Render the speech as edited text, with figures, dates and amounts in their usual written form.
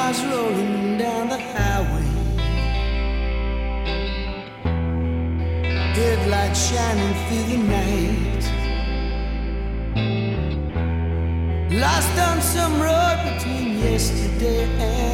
cars rolling down the highway, headlights shining through the night. Lost on some road between yesterday and